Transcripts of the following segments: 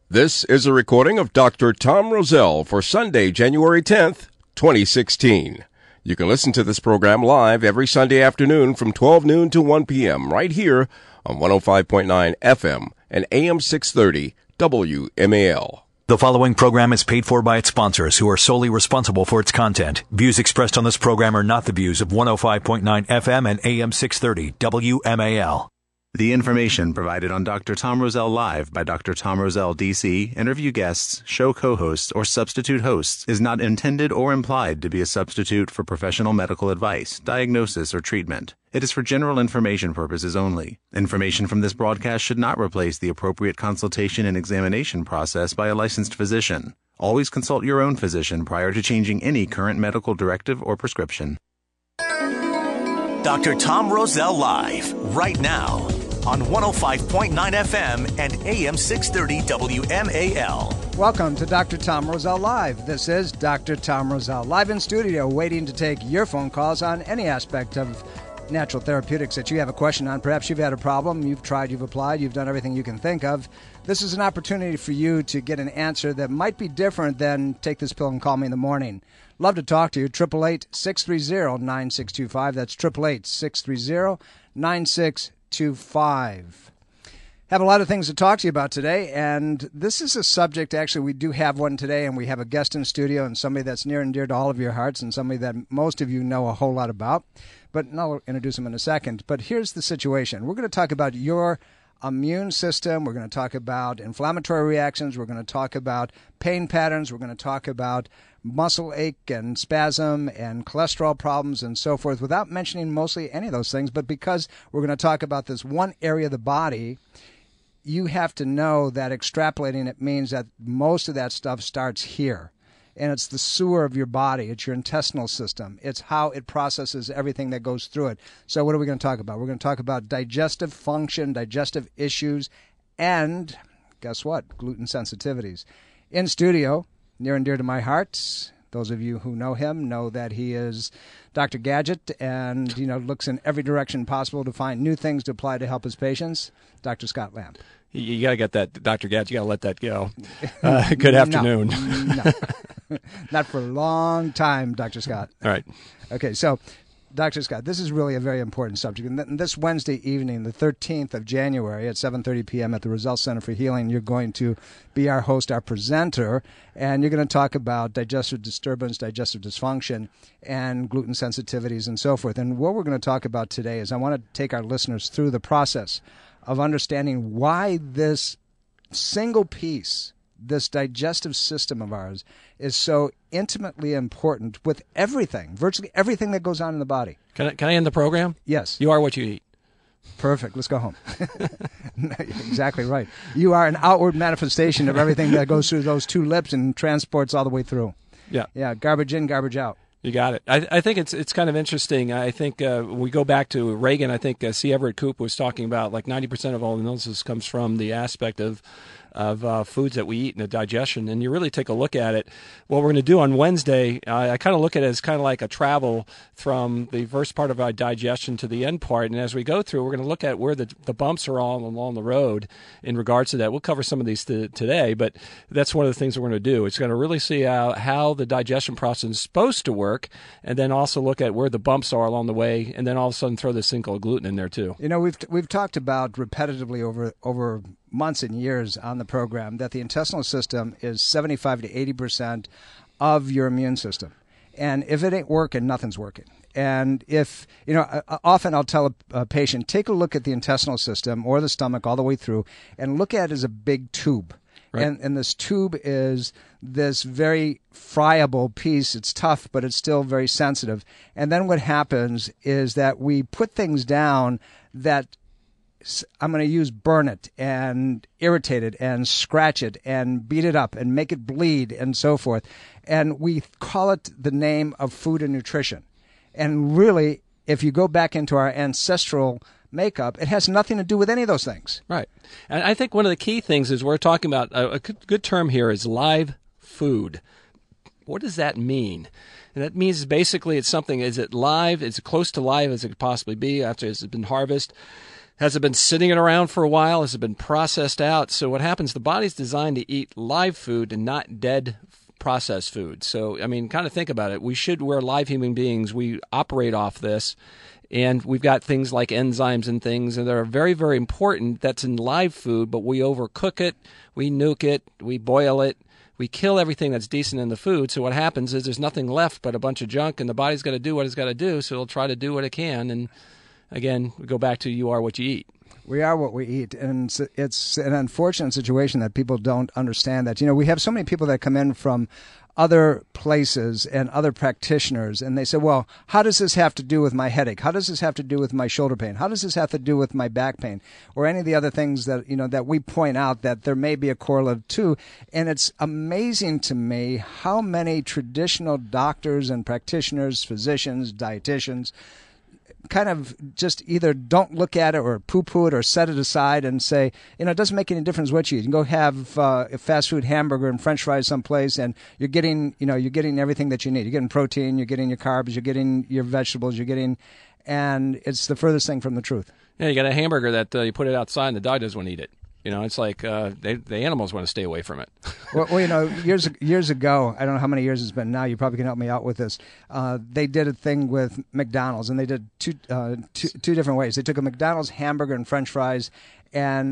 This is a recording of Dr. Tom Rosell for Sunday, January 10th, 2016. You can listen to this program live every Sunday afternoon from 12 noon to 1 p.m. right here on 105.9 FM and AM 630 WMAL. The following program is paid for by its sponsors, who are solely responsible for its content. Views expressed on this program are not the views of 105.9 FM and AM 630 WMAL. The information provided on Dr. Tom Rosell Live by Dr. Tom Rosell, D.C., interview guests, show co-hosts, or substitute hosts is not intended or implied to be a substitute for professional medical advice, diagnosis, or treatment. It is for general information purposes only. Information from this broadcast should not replace the appropriate consultation and examination process by a licensed physician. Always consult your own physician prior to changing any current medical directive or prescription. Dr. Tom Rosell Live, right now, on 105.9 FM and AM 630 WMAL. Welcome to Dr. Tom Rosell Live. This is Dr. Tom Rosell, live in studio, waiting to take your phone calls on any aspect of natural therapeutics that you have a question on. Perhaps you've had a problem, you've tried, you've applied, you've done everything you can think of. This is an opportunity for you to get an answer that might be different than take this pill and call me in the morning. Love to talk to you. 888-630-9625. That's 888-630-9625. Have a lot of things to talk to you about today, and this is a subject, actually, we do have one today, and we have a guest in studio and somebody that's near and dear to all of your hearts and somebody that most of you know a whole lot about. But I'll introduce him in a second. But here's the situation. We're going to talk about your immune system. We're going to talk about inflammatory reactions. We're going to talk about pain patterns. We're going to talk about muscle ache and spasm and cholesterol problems and so forth, without mentioning mostly any of those things. But because we're going to talk about this one area of the body, you have to know that extrapolating it means that most of that stuff starts here. And it's the sewer of your body. It's your intestinal system. It's how it processes everything that goes through it. So what are we going to talk about? We're going to talk about digestive function, digestive issues, and guess what? Gluten sensitivities. In studio, near and dear to my heart, those of you who know him know that he is Dr. Gadget and, looks in every direction possible to find new things to apply to help his patients, Dr. Scott Lamb. You got to get that, Dr. Gadget. You got to let that go. Good afternoon. No. Not for a long time, Dr. Scott. All right. Okay, so, Dr. Scott, this is really a very important subject. And this Wednesday evening, the 13th of January at 7:30 p.m. at the Rosell Center for Healing, you're going to be our host, our presenter, and you're going to talk about digestive disturbance, digestive dysfunction, and gluten sensitivities and so forth. And what we're going to talk about today is I want to take our listeners through the process of understanding why this single piece, this digestive system of ours, is so intimately important with everything, virtually everything that goes on in the body. Can I end the program? Yes. You are what you eat. Perfect. Let's go home. Exactly right. You are an outward manifestation of everything that goes through those two lips and transports all the way through. Yeah. Yeah, garbage in, garbage out. You got it. I think it's kind of interesting. I think we go back to Reagan. I think C. Everett Koop was talking about like 90% of all illnesses comes from the aspect of foods that we eat and the digestion. And you really take a look at it. What we're going to do on Wednesday, I kind of look at it as kind of like a travel from the first part of our digestion to the end part. And as we go through, we're going to look at where the bumps are all along the road in regards to that. We'll cover some of these today, but that's one of the things we're going to do. It's going to really see how the digestion process is supposed to work, and then also look at where the bumps are along the way, and then all of a sudden throw this thing called gluten in there too. We've talked about repetitively over months and years on the program that the intestinal system is 75 to 80% of your immune system. And if it ain't working, nothing's working. And if, often I'll tell a patient, take a look at the intestinal system or the stomach all the way through and look at it as a big tube. Right. And this tube is this very friable piece. It's tough, but it's still very sensitive. And then what happens is that we put things down that I'm going to use burn it and irritate it and scratch it and beat it up and make it bleed and so forth. And we call it the name of food and nutrition. And really, if you go back into our ancestral makeup, it has nothing to do with any of those things. Right. And I think one of the key things is we're talking about a good term here is live food. What does that mean? And that means basically it's something, is it live? Is it close to live as it could possibly be after it's been harvested? Has it been sitting around for a while? Has it been processed out? So what happens, the body's designed to eat live food and not dead processed food. So, I mean, kind of think about it. We're live human beings. We operate off this. And we've got things like enzymes and things that are very, very important that's in live food, but we overcook it, we nuke it, we boil it, we kill everything that's decent in the food. So what happens is there's nothing left but a bunch of junk, and the body's got to do what it's got to do, so it'll try to do what it can. And again, we go back to you are what you eat. We are what we eat, and it's an unfortunate situation that people don't understand that. We have so many people that come in from other places and other practitioners, and they say, well, how does this have to do with my headache? How does this have to do with my shoulder pain? How does this have to do with my back pain? Or any of the other things that, that we point out that there may be a correlate to. And it's amazing to me how many traditional doctors and practitioners, physicians, dietitians, kind of just either don't look at it or poo-poo it or set it aside and say, it doesn't make any difference what you eat. You can go have a fast food hamburger and French fries someplace, and you're getting everything that you need. You're getting protein, you're getting your carbs, you're getting your vegetables, and it's the furthest thing from the truth. Yeah, you got a hamburger that you put it outside and the dog doesn't want to eat it. It's like the animals want to stay away from it. well, years ago, I don't know how many years it's been now. You probably can help me out with this. They did a thing with McDonald's, and they did two different ways. They took a McDonald's hamburger and French fries, and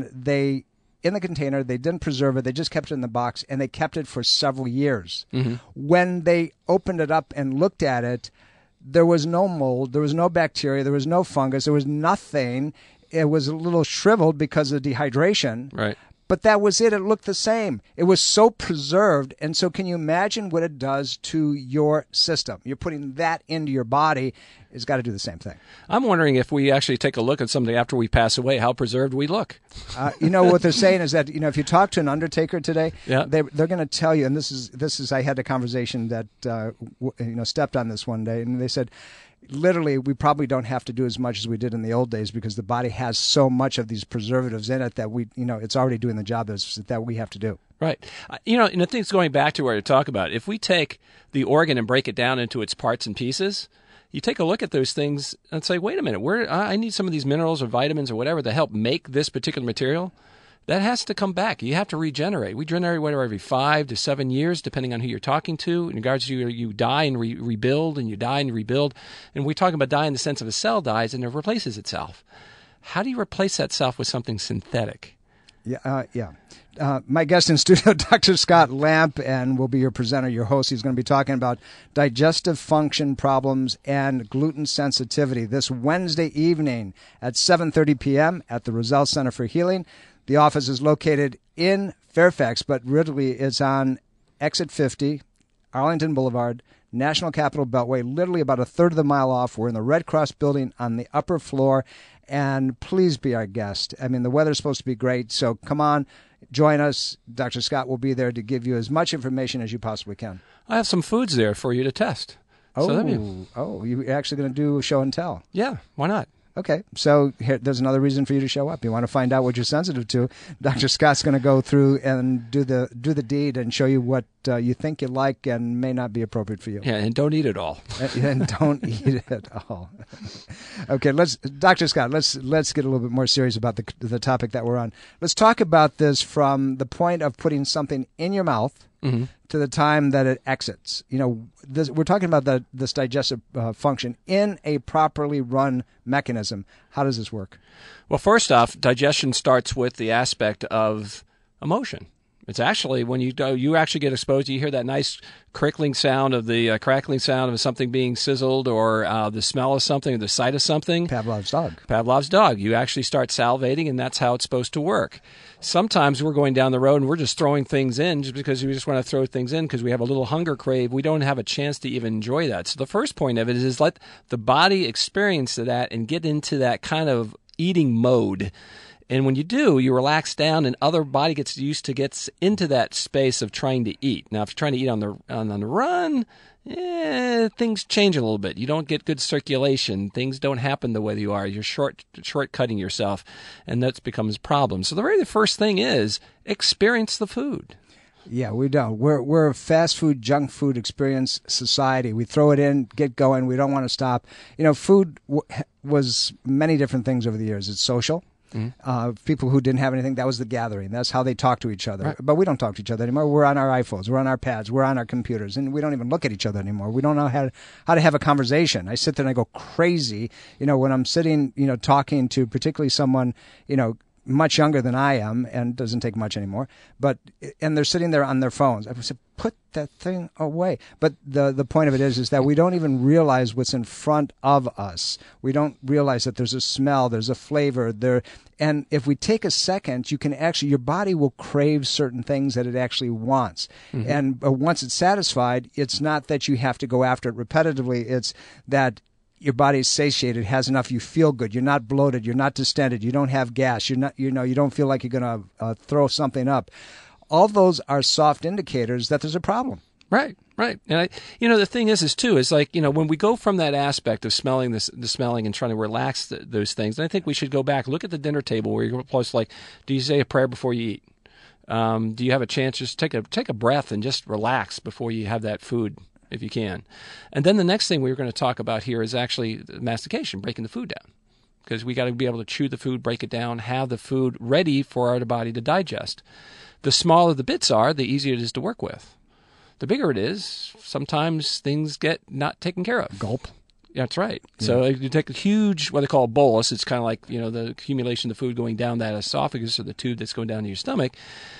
in the container, they didn't preserve it. They just kept it in the box, and they kept it for several years. Mm-hmm. When they opened it up and looked at it, there was no mold, there was no bacteria, there was no fungus, there was nothing. It was a little shriveled because of dehydration. Right. But that was it. It looked the same. It was so preserved. And so can you imagine what it does to your system? You're putting that into your body. It's got to do the same thing. I'm wondering if we actually take a look at something after we pass away, how preserved we look. What they're saying is that, if you talk to an undertaker today, yeah. they're going to tell you, and this is, I had a conversation that, stepped on this one day, and they said, literally, we probably don't have to do as much as we did in the old days because the body has so much of these preservatives in it that it's already doing the job that we have to do. Right. And the thing's going back to where to talk about. If we take the organ and break it down into its parts and pieces, you take a look at those things and say, wait a minute, I need some of these minerals or vitamins or whatever to help make this particular material. That has to come back. You have to regenerate. We regenerate every 5 to 7 years, depending on who you're talking to. In regards to you die and rebuild, and you die and rebuild. And we're talking about die in the sense of a cell dies and it replaces itself. How do you replace that self with something synthetic? Yeah. My guest in studio, Dr. Scott Lamp, and will be your presenter, your host. He's going to be talking about digestive function problems and gluten sensitivity this Wednesday evening at 7:30 p.m. at the Roselle Center for Healing. The office is located in Fairfax, but really it's on Exit 50, Arlington Boulevard, National Capital Beltway, literally about a third of the mile off. We're in the Red Cross building on the upper floor, and please be our guest. I mean, the weather's supposed to be great, so come on, join us. Dr. Scott will be there to give you as much information as you possibly can. I have some foods there for you to test. You're actually going to do show and tell? Yeah, why not? Okay, so there's another reason for you to show up. You want to find out what you're sensitive to. Dr. Scott's going to go through and do the deed and show you what you think you like and may not be appropriate for you. Yeah, and don't eat it all. And don't eat it all. Okay, Dr. Scott, let's get a little bit more serious about the topic that we're on. Let's talk about this from the point of putting something in your mouth to the time that it exits. We're talking about this digestive function in a properly run mechanism. How does this work? Well, first off, digestion starts with the aspect of emotion. It's actually when you actually get exposed, you hear that nice crickling sound of the crackling sound of something being sizzled, or the smell of something, or the sight of something. Pavlov's dog. Pavlov's dog. You actually start salivating, and that's how it's supposed to work. Sometimes we're going down the road and we're just throwing things in just because we just want to throw things in because we have a little hunger crave. We don't have a chance to even enjoy that. So the first point of it is let the body experience that and get into that kind of eating mode. And when you do, you relax down, and other body gets into that space of trying to eat. Now, if you're trying to eat on the run, things change a little bit. You don't get good circulation. Things don't happen the way you are. You're shortcutting yourself, and that becomes a problem. So the very first thing is experience the food. Yeah, we don't. We're a fast food, junk food experience society. We throw it in, get going. We don't want to stop. Food was many different things over the years. It's social. People who didn't have anything, that was the gathering. That's how they talked to each other. Right. But we don't talk to each other anymore. We're on our iPhones. We're on our pads. We're on our computers. And we don't even look at each other anymore. We don't know how to have a conversation. I sit there and I go crazy, when I'm sitting, talking to particularly someone, much younger than I am, and doesn't take much anymore, and they're sitting there on their phones. I said, put that thing away. But the point of it is that we don't even realize what's in front of us. We don't realize that there's a smell, there's a flavor there. And if we take a second, your body will crave certain things that it actually wants. And once it's satisfied, it's not that you have to go after it repetitively. It's that your body is satiated, has enough, you feel good, you're not bloated, you're not distended, you don't have gas, you don't feel like you're going to throw something up. All those are soft indicators that there's a problem. Right. And the thing is like, when we go from that aspect of smelling the smelling and trying to relax those things, and I think we should go back, look at the dinner table where you're close, like, do you say a prayer before you eat? Do you have a chance just take a breath and just relax before you have that food, if you can? And then the next thing we're going to talk about here is actually mastication, breaking the food down. Because we got to be able to chew the food, break it down, have the food ready for our body to digest. The smaller the bits are, the easier it is to work with. The bigger it is, sometimes things get not taken care of. Gulp. That's right. Yeah. So you take a huge, what they call a bolus. It's kind of like, the accumulation of the food going down that esophagus or the tube that's going down to your stomach.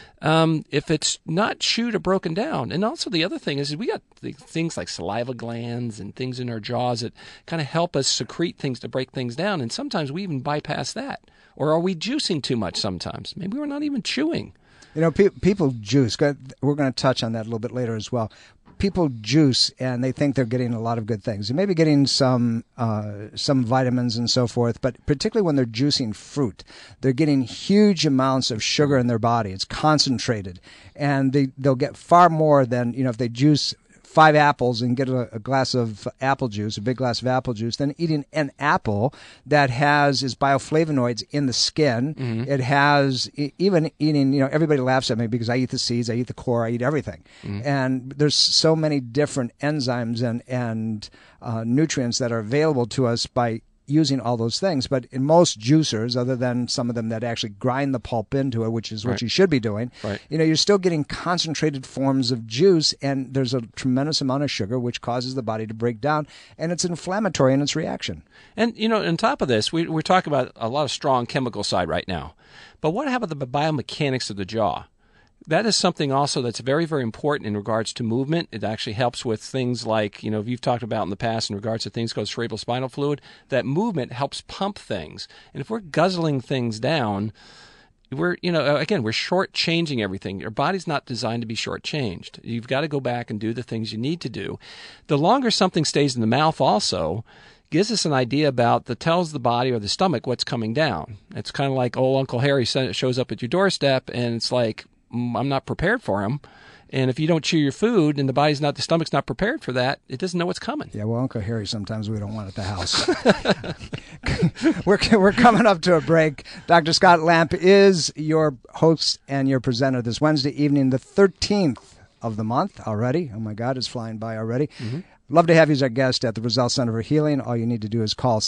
If it's not chewed or broken down. And also the other thing is we got things like saliva glands and things in our jaws that kind of help us secrete things to break things down. And sometimes we even bypass that. Or are we juicing too much sometimes? Maybe we're not even chewing. People juice. We're going to touch on that a little bit later as well. People juice and they think they're getting a lot of good things. They may be getting some vitamins and so forth, but particularly when they're juicing fruit, they're getting huge amounts of sugar in their body. It's concentrated, and they'll get far more than, if they juice 5 apples and get a glass of apple juice, a big glass of apple juice, then eating an apple that has its bioflavonoids in the skin. It has, even eating, everybody laughs at me because I eat the seeds, I eat the core, I eat everything. And there's so many different enzymes and nutrients that are available to us by using all those things. But in most juicers, other than some of them that actually grind the pulp into it, which is what you should be doing, you're still getting concentrated forms of juice, and there's a tremendous amount of sugar, which causes the body to break down, and it's inflammatory in its reaction. And, on top of this, we're talking about a lot of strong chemical side right now. But what happened to the biomechanics of the jaw? That is something also that's very, very important in regards to movement. It actually helps with things like, you've talked about in the past in regards to things called cerebral spinal fluid. That movement helps pump things. And if we're guzzling things down, we're shortchanging everything. Your body's not designed to be shortchanged. You've got to go back and do the things you need to do. The longer something stays in the mouth also gives us an idea tells the body or the stomach what's coming down. It's kind of like old Uncle Harry shows up at your doorstep, and it's like, I'm not prepared for him. And if you don't chew your food and the stomach's not prepared for that, it doesn't know what's coming. Yeah, well, Uncle Harry, sometimes we don't want at the house. We're coming up to a break. Dr. Scott Lamp is your host and your presenter this Wednesday evening, the 13th of the month already. Oh, my God, it's flying by already. Love to have you as our guest at the Roselle Center for Healing. All you need to do is call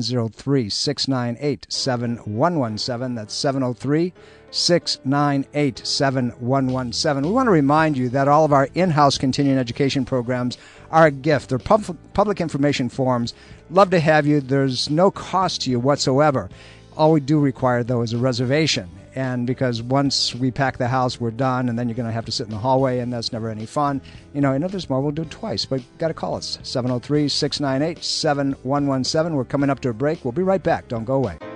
703-698-7117. That's 703-698-7117. We want to remind you that all of our in-house continuing education programs are a gift. They're public information forms. Love to have you. There's no cost to you whatsoever. All we do require, though, is a reservation. And because once we pack the house, we're done, and then you're going to have to sit in the hallway, and that's never any fun. And if there's more, we'll do it twice. But got to call us, 703-698-7117. We're coming up to a break. We'll be right back. Don't go away.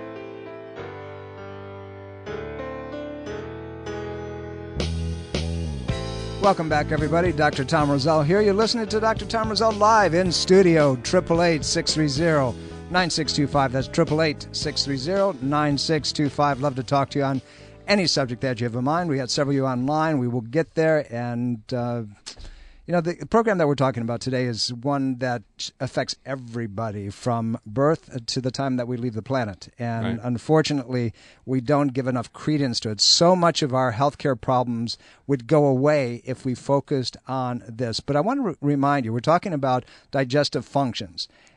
Welcome back, everybody. Dr. Tom Roselle here. You're listening to Dr. Tom Roselle live in studio, 888-630-9625. That's 888-630-9625. Love to talk to you on any subject that you have in mind. We had several of you online. We will get there. And, the program that we're talking about today is one that affects everybody from birth to the time that we leave the planet. And unfortunately, we don't give enough credence to it. So much of our healthcare problems would go away if we focused on this. But I want to remind you, we're talking about digestive functions.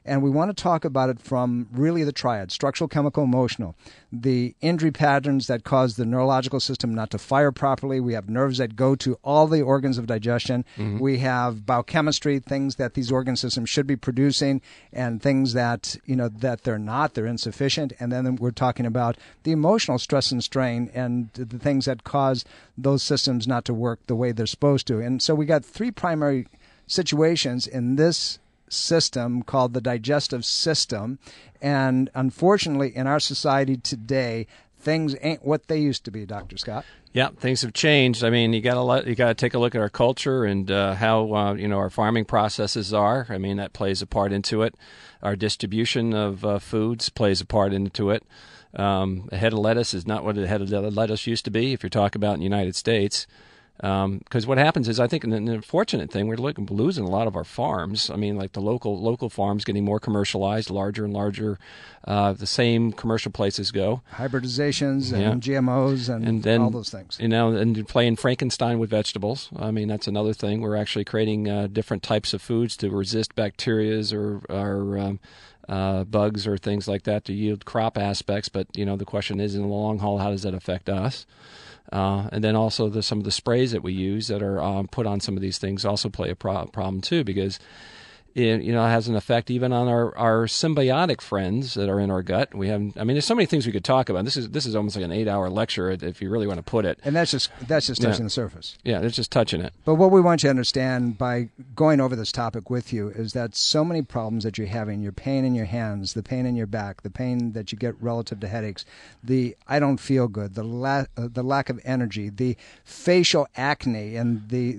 And we want to talk about it from really the triad: structural, chemical, emotional. The injury patterns that cause the neurological system not to fire properly. We have nerves that go to all the organs of digestion. We have biochemistry, things that these organ systems should be producing, and things that, that they're not, they're insufficient. And then we're talking about the emotional stress and strain and the things that cause those systems not to work the way they're supposed to. And so we got three primary situations in this system called the digestive system. And unfortunately, in our society today, things ain't what they used to be, Dr. Scott. Yeah, things have changed. I mean, you got to take a look at our culture and how our farming processes are. I mean, that plays a part into it. Our distribution of foods plays a part into it. A head of lettuce is not what a head of lettuce used to be, if you're talking about in the United States. Because what happens is, I think an unfortunate thing, we're losing a lot of our farms. I mean, like the local farms getting more commercialized, larger and larger. The same commercial places go. Hybridizations and GMOs and then, all those things. And playing Frankenstein with vegetables. I mean, that's another thing. We're actually creating different types of foods to resist bacterias or bugs or things like that to yield crop aspects. But, the question is, in the long haul, how does that affect us? And then also some of the sprays that we use that are put on some of these things also play a problem too, because it has an effect even on our symbiotic friends that are in our gut. There's so many things we could talk about. This is almost like an 8-hour lecture if you really want to put it. And that's just touching the surface. Yeah, it's just touching it. But what we want you to understand by going over this topic with you is that so many problems that you're having, your pain in your hands, the pain in your back, the pain that you get relative to headaches, the I don't feel good, the lack of energy, the facial acne, and the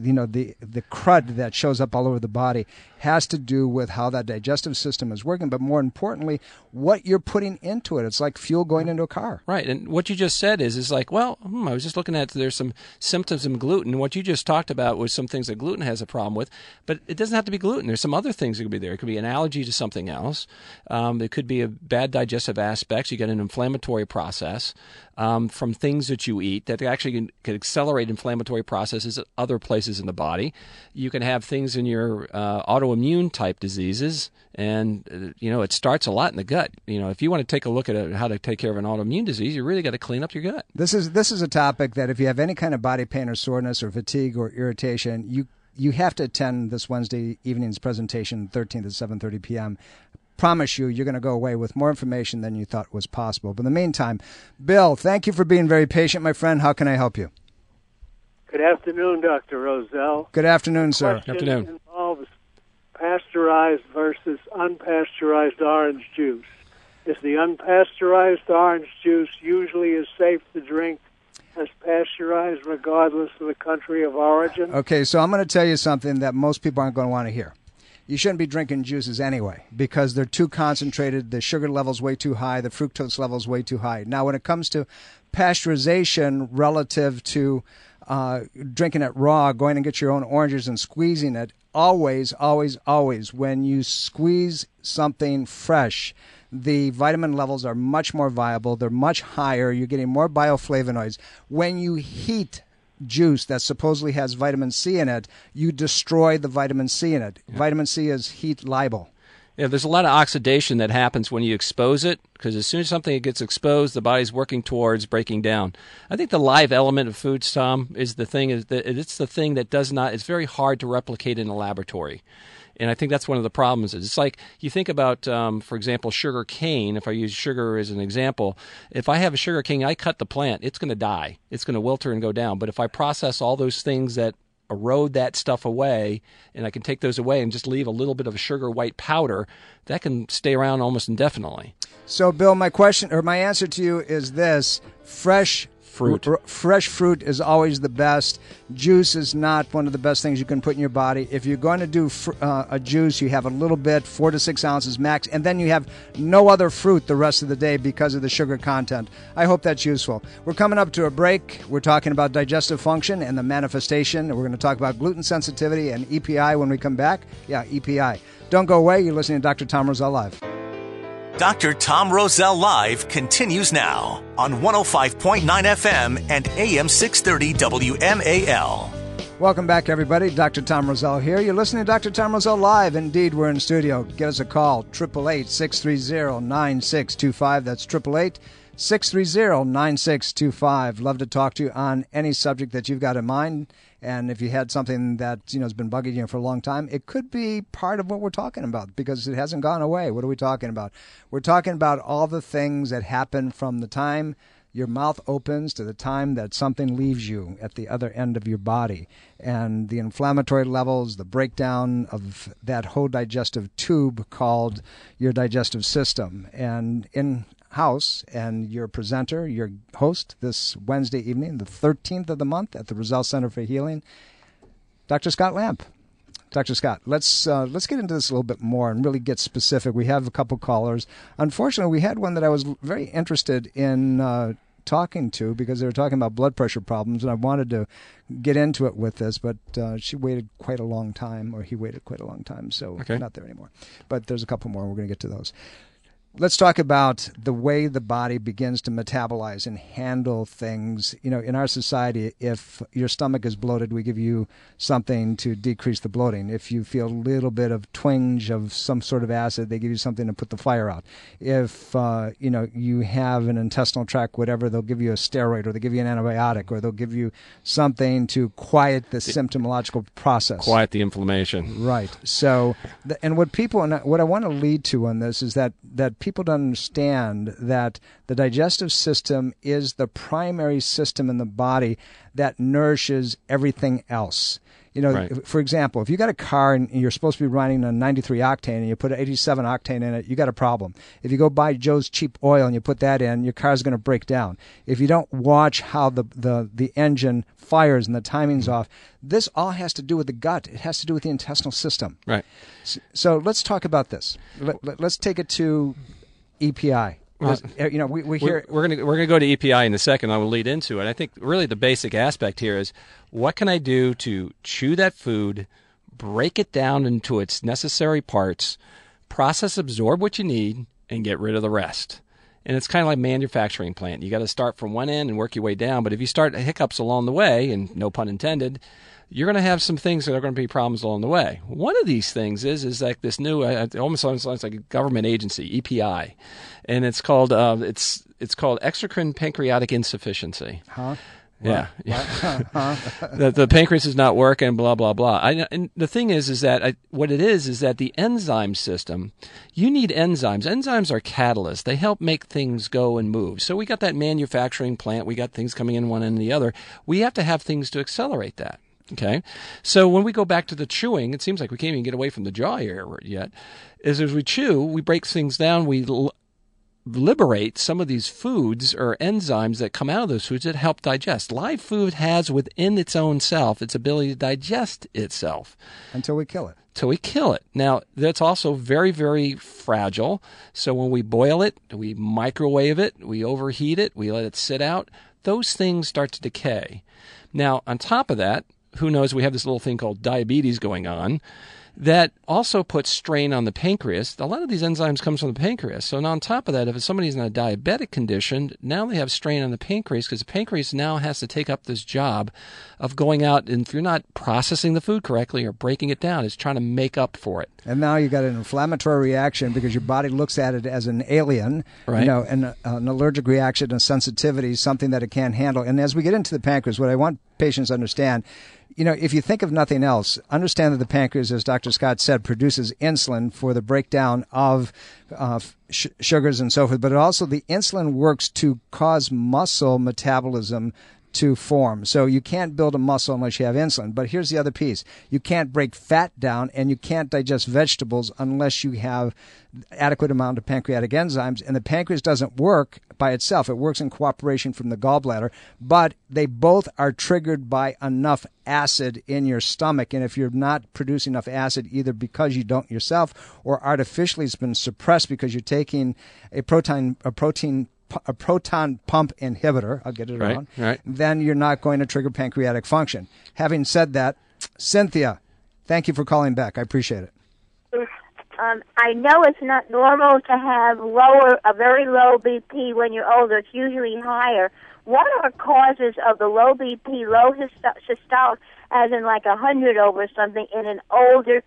crud that shows up all over the body has to do with how that digestive system is working, but more importantly, what you're putting into it. It's like fuel going into a car. Right, and what you just said is like, I was just looking at, there's some symptoms of gluten. What you just talked about was some things that gluten has a problem with, but it doesn't have to be gluten. There's some other things that could be there. It could be an allergy to something else. It could be a bad digestive aspects. You get an inflammatory process from things that you eat that actually can accelerate inflammatory processes at other places in the body. You can have things in your autoimmune type diseases, and it starts a lot in the gut. If you want to take a look at how to take care of an autoimmune disease, you really got to clean up your gut. This is a topic that if you have any kind of body pain or soreness or fatigue or irritation, you have to attend this Wednesday evening's presentation, 13th at 7:30 p.m. Promise you're going to go away with more information than you thought was possible. But in the meantime, Bill, thank you for being very patient, my friend. How can I help you? Good afternoon, Dr. Roselle. Good afternoon, sir. Question involves pasteurized versus unpasteurized orange juice. Is the unpasteurized orange juice usually as safe to drink as pasteurized regardless of the country of origin? Okay, so I'm going to tell you something that most people aren't going to want to hear. You shouldn't be drinking juices anyway because they're too concentrated, the sugar level's way too high, the fructose level's way too high. Now, when it comes to pasteurization relative to drinking it raw, going and get your own oranges and squeezing it, always, always, always, when you squeeze something fresh, the vitamin levels are much more viable. They're much higher. You're getting more bioflavonoids. When you heat juice that supposedly has vitamin C in it, you destroy the vitamin C in it. Yeah. Vitamin C is heat liable. Yeah, there's a lot of oxidation that happens when you expose it, because as soon as something gets exposed, the body's working towards breaking down. I think the live element of foods, Tom, it's the thing that does not, it's very hard to replicate in a laboratory. And I think that's one of the problems. It's like you think about, for example, sugar cane. If I use sugar as an example, if I have a sugar cane, I cut the plant, it's going to die. It's going to wilter and go down. But if I process all those things that erode that stuff away, and I can take those away and just leave a little bit of a sugar white powder, that can stay around almost indefinitely. So, Bill, my answer to you is this: fresh fruit is always the best. Juice is not one of the best things you can put in your body. If you're going to do a juice, you have a little bit, 4 to 6 ounces max, and then you have no other fruit the rest of the day because of the sugar content. I hope that's useful. We're coming up to a break. We're talking about digestive function and the manifestation. We're going to talk about gluten sensitivity and EPI when we come back. Yeah, EPI. Don't go away. You're listening to Dr. Tom Roselle Live. Dr. Tom Roselle Live continues now on 105.9 FM and AM 630 WMAL. Welcome back, everybody. Dr. Tom Rosell here. You're listening to Dr. Tom Rosell Live. Indeed, we're in studio. Give us a call, 888-630-9625. That's 888-630-9625. Love to talk to you on any subject that you've got in mind. And if you had something that has been bugging you for a long time, it could be part of what we're talking about because it hasn't gone away. What are we talking about? We're talking about all the things that happen from the time your mouth opens to the time that something leaves you at the other end of your body. And the inflammatory levels, the breakdown of that whole digestive tube called your digestive system. And in-house, and your presenter, your host this Wednesday evening, the 13th of the month at the Rosell Center for Healing, Dr. Scott Lamp. Dr. Scott, let's get into this a little bit more and really get specific. We have a couple callers. Unfortunately, we had one that I was very interested in talking to because they were talking about blood pressure problems, and I wanted to get into it with this, but she waited quite a long time, or he waited quite a long time, so okay. Not there anymore. But there's a couple more, and we're going to get to those. Let's talk about the way the body begins to metabolize and handle things. In our society, if your stomach is bloated, we give you something to decrease the bloating. If you feel a little bit of twinge of some sort of acid, they give you something to put the fire out. If, you have an intestinal tract, whatever, they'll give you a steroid, or they'll give you an antibiotic, or they'll give you something to quiet the symptomological process. Quiet the inflammation. Right. So, and what I want to lead to on this is that people don't understand that the digestive system is the primary system in the body that nourishes everything else. Right. For example, if you got a car and you're supposed to be running on 93 octane and you put 87 octane in it, you got a problem. If you go buy Joe's cheap oil and you put that in, your car's going to break down. If you don't watch how the engine fires and the timing's off, this all has to do with the gut. It has to do with the intestinal system. Right. So let's talk about this. Let's take it to EPI. Well, we hear we're gonna go to EPI in a second. I will lead into it. I think really the basic aspect here is what can I do to chew that food, break it down into its necessary parts, process, absorb what you need, and get rid of the rest. And it's kind of like a manufacturing plant. You got to start from one end and work your way down. But if you start hiccups along the way, and no pun intended, you're going to have some things that are going to be problems along the way. One of these things is like this new, it almost sounds like a government agency, EPI, and it's called exocrine pancreatic insufficiency. Huh? Yeah. The pancreas is not working, blah, blah, blah. And the thing is that what it is that the enzyme system, you need enzymes. Enzymes are catalysts. They help make things go and move. So we got that manufacturing plant. We got things coming in one end and the other. We have to have things to accelerate that. Okay, so when we go back to the chewing, it seems like we can't even get away from the jaw area yet. As we chew, we break things down, we liberate some of these foods or enzymes that come out of those foods that help digest. Live food has within its own self its ability to digest itself. Until we kill it. Till we kill it. Now, that's also very, very fragile. So when we boil it, we microwave it, we overheat it, we let it sit out, those things start to decay. Now, on top of that, who knows, we have this little thing called diabetes going on that also puts strain on the pancreas. A lot of these enzymes come from the pancreas. So now on top of that, if somebody's in a diabetic condition, now they have strain on the pancreas because the pancreas now has to take up this job of going out, and if you're not processing the food correctly or breaking it down, it's trying to make up for it. And now you got an inflammatory reaction because your body looks at it as an alien, right. And an allergic reaction, a sensitivity, something that it can't handle. And as we get into the pancreas, what I want patients to understand, if you think of nothing else, understand that the pancreas, as Dr. Scott said, produces insulin for the breakdown of sugars and so forth, but also the insulin works to cause muscle metabolism to form. So you can't build a muscle unless you have insulin. But here's the other piece. You can't break fat down and you can't digest vegetables unless you have adequate amount of pancreatic enzymes. And the pancreas doesn't work by itself. It works in cooperation from the gallbladder, but they both are triggered by enough acid in your stomach. And if you're not producing enough acid, either because you don't yourself or artificially it's been suppressed because you're taking a proton pump inhibitor, I'll get it around, right. Then you're not going to trigger pancreatic function. Having said that, Cynthia, thank you for calling back. I appreciate it. I know it's not normal to have a very low BP when you're older. It's usually higher. What are causes of the low BP, low systolic, as in like 100 over something, in an older,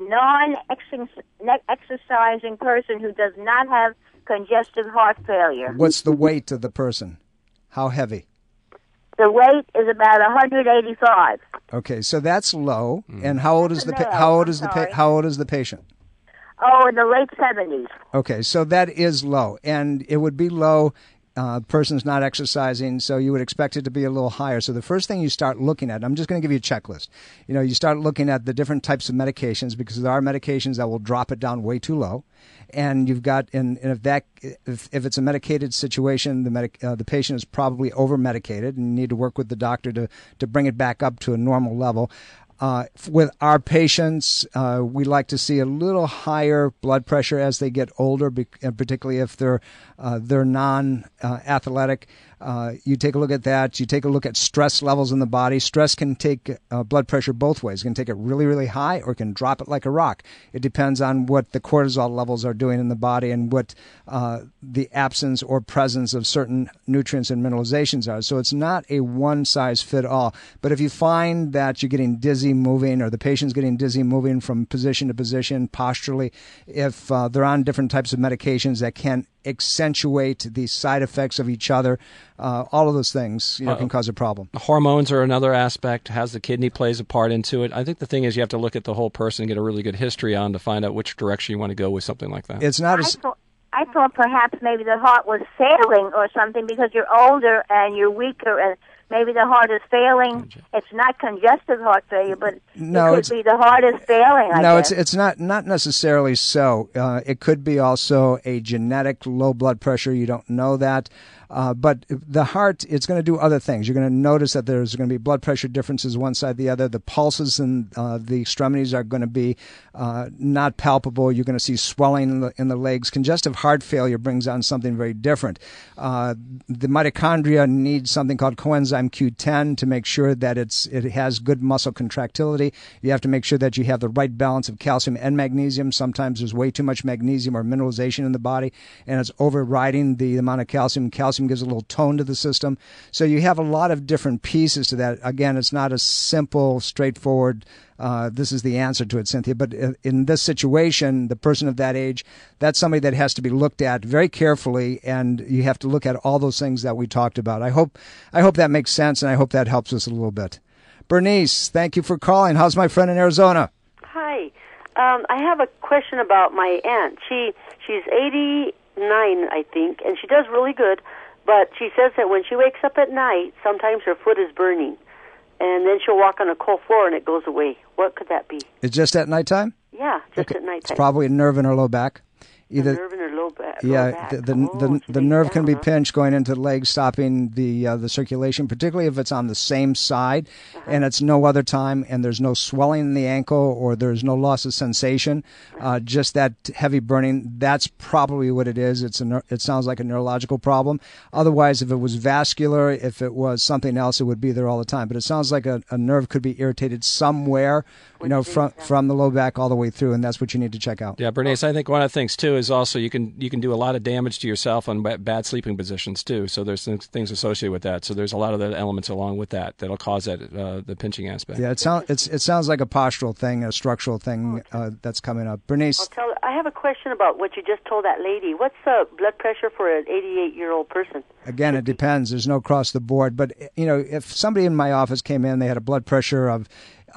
non-exercising person who does not have congestive heart failure. What's the weight of the person? How heavy? The weight is about 185. Okay, so that's low. And how old is the patient? Oh, in the late 70s. Okay, so that is low, and it would be low. Person's not exercising, so you would expect it to be a little higher. So the first thing you start looking at, I'm just going to give you a checklist. You start looking at the different types of medications, because there are medications that will drop it down way too low. And you've got, and if it's a medicated situation, the patient is probably over medicated, and you need to work with the doctor to bring it back up to a normal level. With our patients, we like to see a little higher blood pressure as they get older, and particularly if they're non-athletic. You take a look at that. You take a look at stress levels in the body. Stress can take blood pressure both ways. It can take it really, really high, or it can drop it like a rock. It depends on what the cortisol levels are doing in the body and what the absence or presence of certain nutrients and mineralizations are. So it's not a one-size-fit-all. But if you find that you're getting dizzy moving, or the patient's getting dizzy moving from position to position posturally, if they're on different types of medications that can accentuate the side effects of each other, all of those things can cause a problem. Hormones are another aspect. Has the kidney plays a part into it. I think the thing is you have to look at the whole person and get a really good history on to find out which direction you want to go with something like that. It's not I thought perhaps maybe the heart was failing or something, because you're older and you're weaker, and maybe the heart is failing. It's not congestive heart failure, but it could be the heart is failing, I guess. It's not necessarily so. It could be also a genetic low blood pressure. You don't know that. But the heart, it's going to do other things. You're going to notice that there's going to be blood pressure differences one side or the other. The pulses in the extremities are going to be not palpable. You're going to see swelling in the legs. Congestive heart failure brings on something very different. The mitochondria needs something called coenzyme Q10 to make sure that it has good muscle contractility. You have to make sure that you have the right balance of calcium and magnesium. Sometimes there's way too much magnesium or mineralization in the body, and it's overriding the amount of calcium. Calcium gives a little tone to the system. So you have a lot of different pieces to that. Again, it's not a simple, straightforward, this is the answer to it, Cynthia. But in this situation, the person of that age, that's somebody that has to be looked at very carefully, and you have to look at all those things that we talked about. I hope that makes sense, and I hope that helps us a little bit. Bernice, thank you for calling. How's my friend in Arizona? Hi. I have a question about my aunt. She's 89, I think, and she does really good. But she says that when she wakes up at night, sometimes her foot is burning. And then she'll walk on a cold floor and it goes away. What could that be? It's just at nighttime? Yeah, just at nighttime. It's probably a nerve in her low back. Either nerve in her low back. The nerve can be pinched going into the leg, stopping the circulation, particularly if it's on the same side and it's no other time, and there's no swelling in the ankle or there's no loss of sensation, just that heavy burning. That's probably what it is. It sounds like a neurological problem. Otherwise, if it was vascular, if it was something else, it would be there all the time. But it sounds like a nerve could be irritated somewhere, from the low back all the way through, and that's what you need to check out. Yeah, Bernice, I think one of the things too is also you can do a lot of damage to yourself on bad sleeping positions too. So there's things associated with that. So there's a lot of the elements along with that'll cause that the pinching aspect. Yeah, it sounds like a postural thing, a structural thing that's coming up. Bernice, I have a question about what you just told that lady. What's the blood pressure for an 88-year-old person? Again, it depends. There's no across the board. But if somebody in my office came in, they had a blood pressure of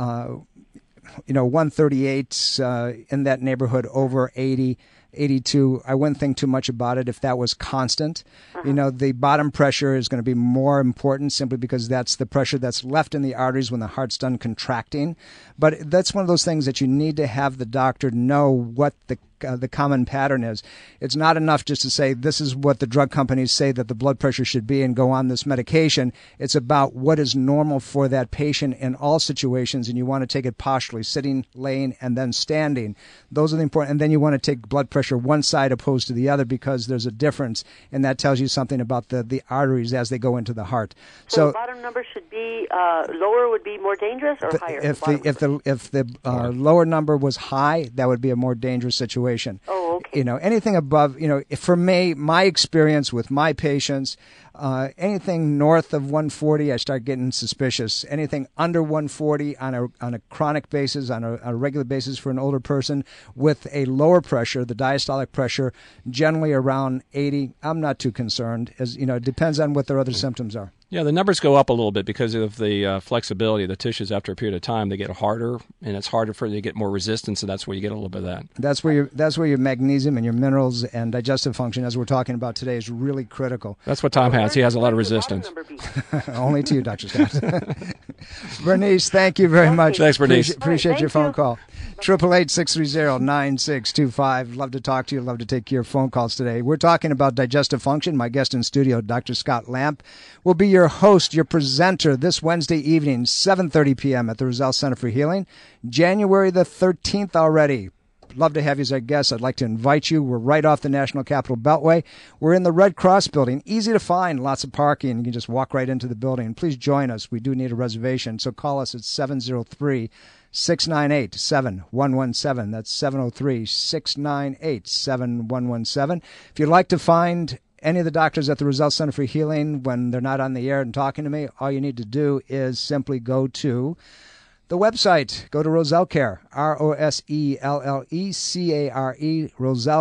138 in that neighborhood, over 80, 82, I wouldn't think too much about it if that was constant. The bottom pressure is going to be more important simply because that's the pressure that's left in the arteries when the heart's done contracting. But that's one of those things that you need to have the doctor know what the common pattern is. It's not enough just to say this is what the drug companies say that the blood pressure should be and go on this medication. It's about what is normal for that patient in all situations, and you want to take it posturally, sitting, laying, and then standing. Those are the important. And then you want to take blood pressure one side opposed to the other because there's a difference, and that tells you something about the arteries as they go into the heart. So the bottom number should be lower would be more dangerous, or higher? If the lower number was high, that would be a more dangerous situation. Oh, Okay. Anything above, for me, my experience with my patients, anything north of 140, I start getting suspicious. Anything under 140 on a chronic basis, on a regular basis for an older person with a lower pressure, the diastolic pressure, generally around 80, I'm not too concerned. It depends on what their other symptoms are. Yeah, the numbers go up a little bit because of the flexibility of the tissues. After a period of time, they get harder, and it's harder for you to get more resistance, and that's where you get a little bit of that. That's where your magnesium and your minerals and digestive function, as we're talking about today, is really critical. That's what Tom has. He has a lot of resistance. Only to you, Dr. Scott. Bernice, thank you very much. Thanks, Bernice. Appreciate your phone call. 888-630-9625. Love to talk to you. Love to take your phone calls today. We're talking about digestive function. My guest in studio, Dr. Scott Lamp, will be your host, your presenter this Wednesday evening, 7:30 p.m. at the Roselle Center for Healing, January the 13th already. Love to have you as our guest. I'd like to invite you. We're right off the National Capital Beltway. We're in the Red Cross building. Easy to find, lots of parking. You can just walk right into the building. Please join us. We do need a reservation, so call us at 703-698-7117. That's 703-698-7117. If you'd like to find any of the doctors at the Roselle Center for Healing when they're not on the air and talking to me, all you need to do is simply go to the website. Go to RoselleCare, RoselleCare,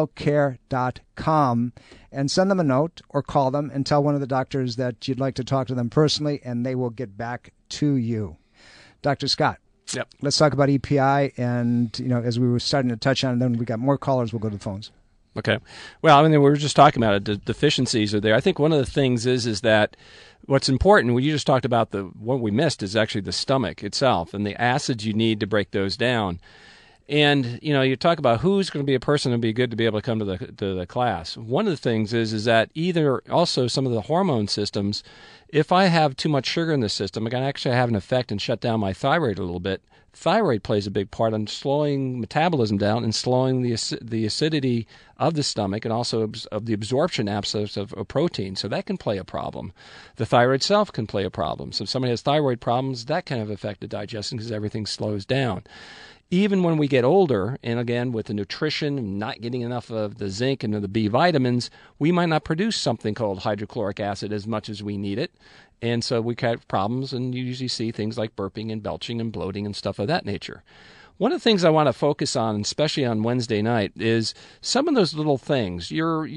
RoselleCare.com, and send them a note or call them and tell one of the doctors that you'd like to talk to them personally, and they will get back to you. Dr. Scott. Yep. Let's talk about EPI, and as we were starting to touch on it, then we got more callers. We'll go to the phones. Okay. Well, we were just talking about it. The deficiencies are there. I think one of the things is that what's important, when you just talked about what we missed is actually the stomach itself and the acids you need to break those down. And, you talk about who's going to be a person who would be good to be able to come to the class. One of the things is that either also some of the hormone systems, if I have too much sugar in the system, I can actually have an effect and shut down my thyroid a little bit. Thyroid plays a big part in slowing metabolism down and slowing the acidity of the stomach and also of the absorption abscess of protein. So that can play a problem. The thyroid itself can play a problem. So if somebody has thyroid problems, that can have affected digestion because everything slows down. Even when we get older, and again, with the nutrition, not getting enough of the zinc and the B vitamins, we might not produce something called hydrochloric acid as much as we need it. And so we have problems, and you usually see things like burping and belching and bloating and stuff of that nature. One of the things I want to focus on, especially on Wednesday night, is some of those little things, your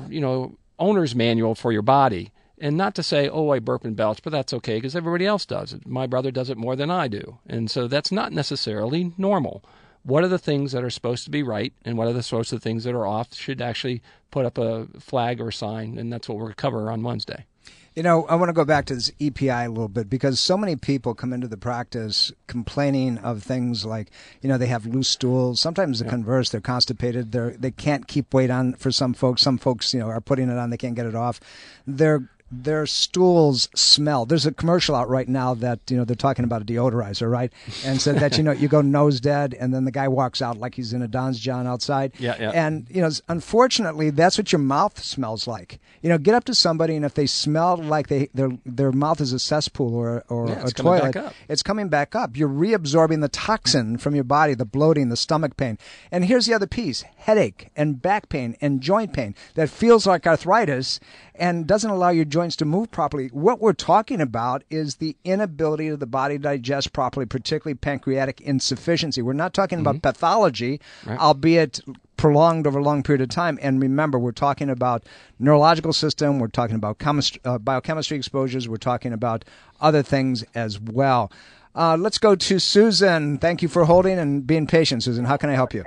owner's manual for your body. And not to say, I burp and belch, but that's okay because everybody else does it. My brother does it more than I do. And so that's not necessarily normal. What are the things that are supposed to be right and what are the sorts of things that are off should actually put up a flag or a sign, and that's what we're going to cover on Wednesday. I want to go back to this EPI a little bit because so many people come into the practice complaining of things like, they have loose stools. Sometimes the converse, they're constipated. They can't keep weight on for some folks. Some folks, are putting it on. They can't get it off. Their stools smell. There's a commercial out right now that, they're talking about a deodorizer, right? And said that, you go nose dead and then the guy walks out like he's in a Don's John outside. Yeah. And, unfortunately, that's what your mouth smells like. Get up to somebody and if they smell like their mouth is a cesspool or a toilet, it's coming back up. You're reabsorbing the toxin from your body, the bloating, the stomach pain. And here's the other piece, headache and back pain and joint pain that feels like arthritis and doesn't allow your joints to move properly. What we're talking about is the inability of the body to digest properly, particularly pancreatic insufficiency. We're not talking about pathology, albeit prolonged over a long period of time. And remember, we're talking about neurological system, we're talking about biochemistry exposures, we're talking about other things as well. Let's go to Susan. Thank you for holding and being patient, Susan. How can I help you?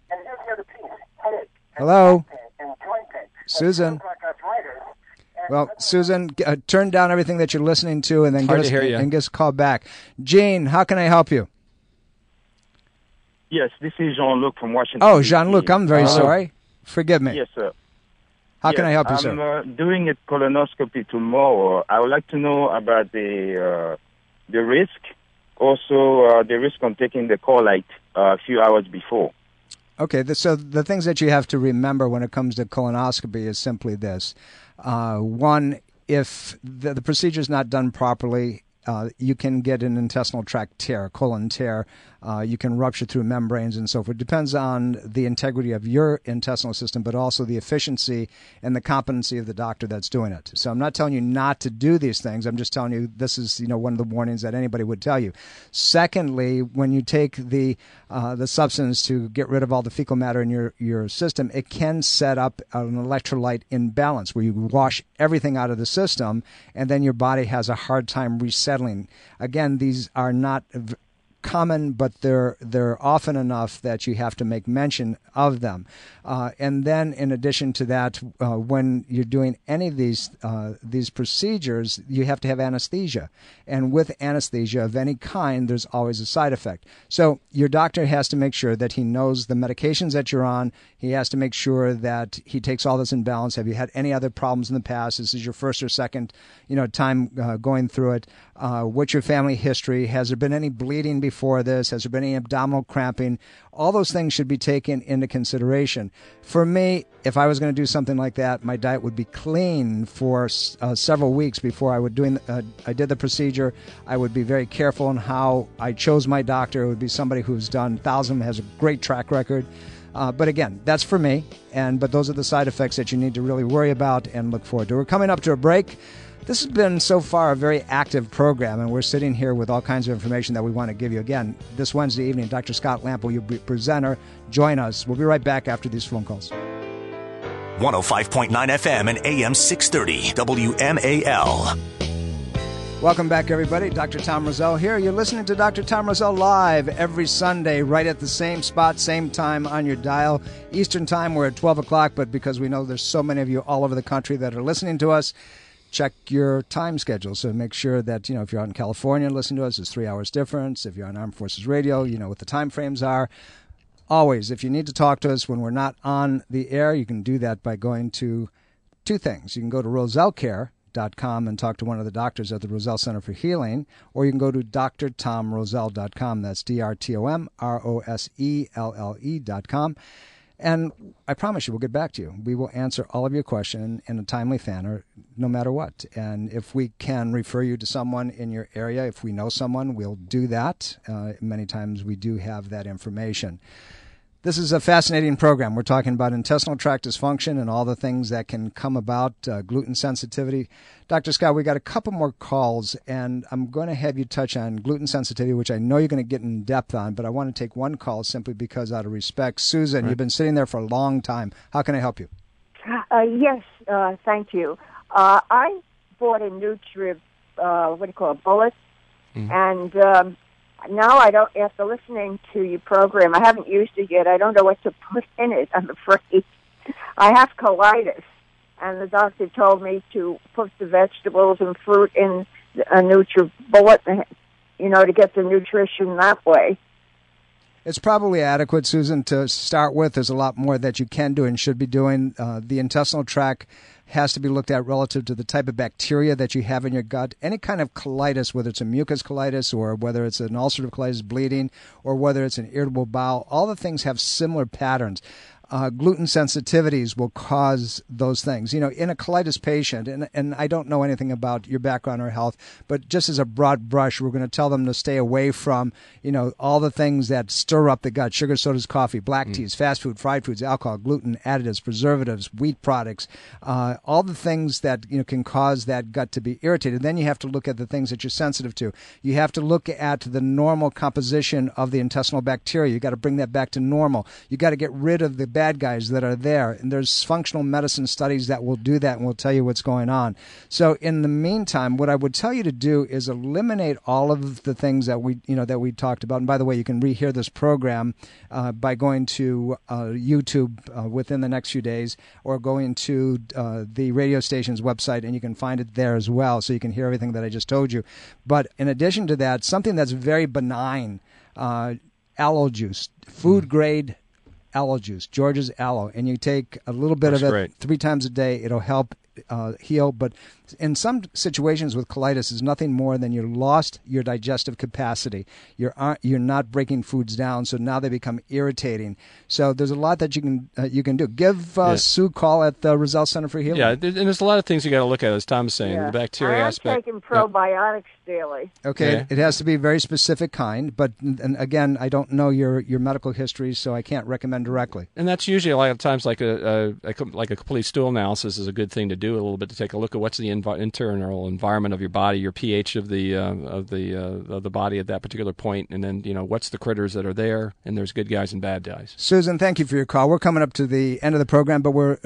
Hello? Susan? Well, Susan, turn down everything that you're listening to and then give us a call back. Gene, how can I help you? Yes, this is Jean-Luc from Washington. Oh, Jean-Luc, I'm very sorry. Forgive me. Yes, sir. How can I help you, sir? I'm doing a colonoscopy tomorrow. I would like to know about the risk, also the risk on taking the Colite a few hours before. Okay, so the things that you have to remember when it comes to colonoscopy is simply this. One, if the procedure is not done properly, you can get an intestinal tract tear, colon tear. You can rupture through membranes and so forth. It depends on the integrity of your intestinal system, but also the efficiency and the competency of the doctor that's doing it. So I'm not telling you not to do these things. I'm just telling you this is, one of the warnings that anybody would tell you. Secondly, when you take the substance to get rid of all the fecal matter in your system, it can set up an electrolyte imbalance where you wash everything out of the system, and then your body has a hard time resettling. Again, these are not common, but they're often enough that you have to make mention of them. And then, in addition to that, when you're doing any of these procedures, you have to have anesthesia. And with anesthesia of any kind, there's always a side effect. So your doctor has to make sure that he knows the medications that you're on. He has to make sure that he takes all this in balance. Have you had any other problems in the past? This is your first or second, time going through it. What's your family history? Has there been any bleeding before this? Has there been any abdominal cramping? All those things should be taken into consideration. For me, if I was going to do something like that, my diet would be clean for several weeks before I did the procedure. I would be very careful in how I chose my doctor. It would be somebody who's done thousands, has a great track record. But again, that's for me. But those are the side effects that you need to really worry about and look forward to. We're coming up to a break. This has been so far a very active program, and we're sitting here with all kinds of information that we want to give you. Again, this Wednesday evening, Dr. Scott Lample, your presenter. Join us. We'll be right back after these phone calls. 105.9 FM and AM 630 WMAL. Welcome back, everybody. Dr. Tom Rosell here. You're listening to Dr. Tom Rosell live every Sunday, right at the same spot, same time on your dial. Eastern time, we're at 12 o'clock, but because we know there's so many of you all over the country that are listening to us, check your time schedule. So make sure that, if you're out in California and listen to us, there's 3 hours difference. If you're on Armed Forces Radio, you know what the time frames are. Always, if you need to talk to us when we're not on the air, you can do that by going to two things. You can go to RosellCare.com and talk to one of the doctors at the Rosell Center for Healing, or you can go to drtomrosell.com. That's DrTomRoselle.com. And I promise you, we'll get back to you. We will answer all of your questions in a timely manner, no matter what. And if we can refer you to someone in your area, if we know someone, we'll do that. Many times we do have that information. This is a fascinating program. We're talking about intestinal tract dysfunction and all the things that can come about, gluten sensitivity. Dr. Scott, we got a couple more calls, and I'm going to have you touch on gluten sensitivity, which I know you're going to get in depth on, but I want to take one call simply because out of respect. Susan, You've been sitting there for a long time. How can I help you? Yes, thank you. I bought a Nutrib, bullet, and now I don't, after listening to your program, I haven't used it yet. I don't know what to put in it, I'm afraid. I have colitis, and the doctor told me to put the vegetables and fruit in a NutriBullet, to get the nutrition that way. It's probably adequate, Susan, to start with. There's a lot more that you can do and should be doing. The intestinal tract has to be looked at relative to the type of bacteria that you have in your gut. Any kind of colitis, whether it's a mucus colitis or whether it's an ulcerative colitis, bleeding, or whether it's an irritable bowel, all the things have similar patterns. Gluten sensitivities will cause those things. In a colitis patient, and I don't know anything about your background or health, but just as a broad brush, we're going to tell them to stay away from, all the things that stir up the gut: sugar, sodas, coffee, black teas, fast food, fried foods, alcohol, gluten, additives, preservatives, wheat products, all the things that can cause that gut to be irritated. Then you have to look at the things that you're sensitive to. You have to look at the normal composition of the intestinal bacteria. You got to bring that back to normal. You got to get rid of the bad guys that are there, and there's functional medicine studies that will do that and will tell you what's going on. So in the meantime, what I would tell you to do is eliminate all of the things that we talked about. And by the way, you can rehear this program by going to YouTube within the next few days, or going to the radio station's website, and you can find it there as well, so you can hear everything that I just told you. But in addition to that, something that's very benign, aloe juice, food grade aloe juice, George's aloe, and you take a little bit of it 3 times a day. It'll help heal. But in some situations with colitis, is nothing more than you lost your digestive capacity. You're not breaking foods down, so now they become irritating. So there's a lot that you can do. Give Sue a call at the Rosell Center for Healing. Yeah, and there's a lot of things you got to look at, as Tom's saying, the bacteria aspect. I'm taking probiotics daily. Okay, it has to be a very specific kind, but and again, I don't know your medical history, so I can't recommend directly. And that's usually a lot of times like a complete stool analysis is a good thing to do a little bit, to take a look at what's the internal environment of your body, your pH of the body at that particular point, and then what's the critters that are there, and there's good guys and bad guys. Susan, thank you for your call. We're coming up to the end of the program, but we're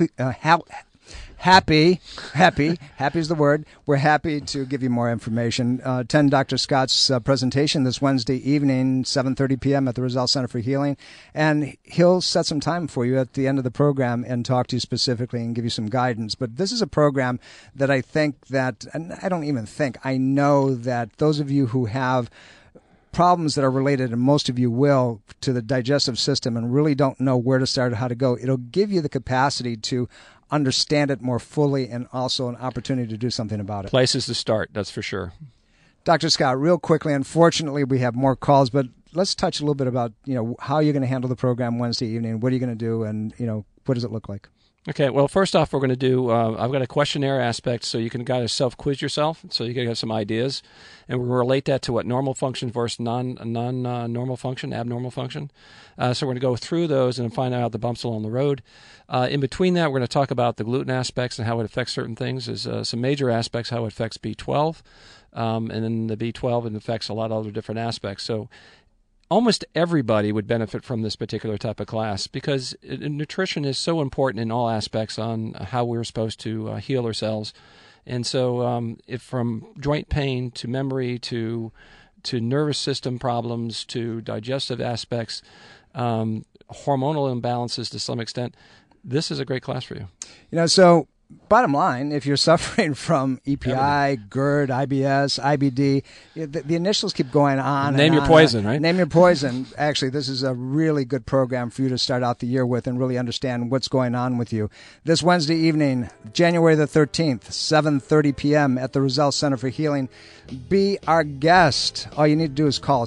happy is the word. We're happy to give you more information. Attend Dr. Scott's presentation this Wednesday evening, 7:30 p.m. at the Roselle Center for Healing, and he'll set some time for you at the end of the program and talk to you specifically and give you some guidance. But this is a program that I think that, and I don't even think, I know that those of you who have problems that are related, and most of you will, to the digestive system and really don't know where to start or how to go, it'll give you the capacity to understand it more fully and also an opportunity to do something about it. Places to start, that's for sure. Dr. Scott, real quickly, unfortunately we have more calls, but let's touch a little bit about how you're going to handle the program Wednesday evening. What are you going to do, and what does it look like? Okay, well, first off, we're going to do, I've got a questionnaire aspect, so you can kind of self-quiz yourself, so you can have some ideas, and we're going to relate that to what normal function versus non-normal function, abnormal function. So we're going to go through those and find out the bumps along the road. In between that, we're going to talk about the gluten aspects and how it affects certain things. There's some major aspects, how it affects B12, and then the B12, it affects a lot of other different aspects. So almost everybody would benefit from this particular type of class because nutrition is so important in all aspects on how we're supposed to heal ourselves. And so if from joint pain to memory to nervous system problems to digestive aspects, hormonal imbalances to some extent, this is a great class for you. So bottom line, if you're suffering from EPI, GERD, IBS, IBD, the initials keep going on. Name your poison, right? Name your poison. Actually, this is a really good program for you to start out the year with and really understand what's going on with you. This Wednesday evening, January the 13th, 7:30 p.m. at the Roselle Center for Healing. Be our guest. All you need to do is call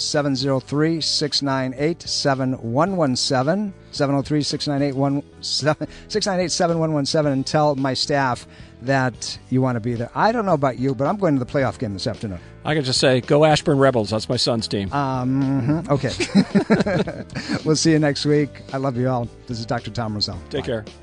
703-698-7117. 703-698-7117 and tell my staff that you want to be there. I don't know about you, but I'm going to the playoff game this afternoon. I can just say, go Ashburn Rebels. That's my son's team. Okay. We'll see you next week. I love you all. This is Dr. Tom Roselle. Take care.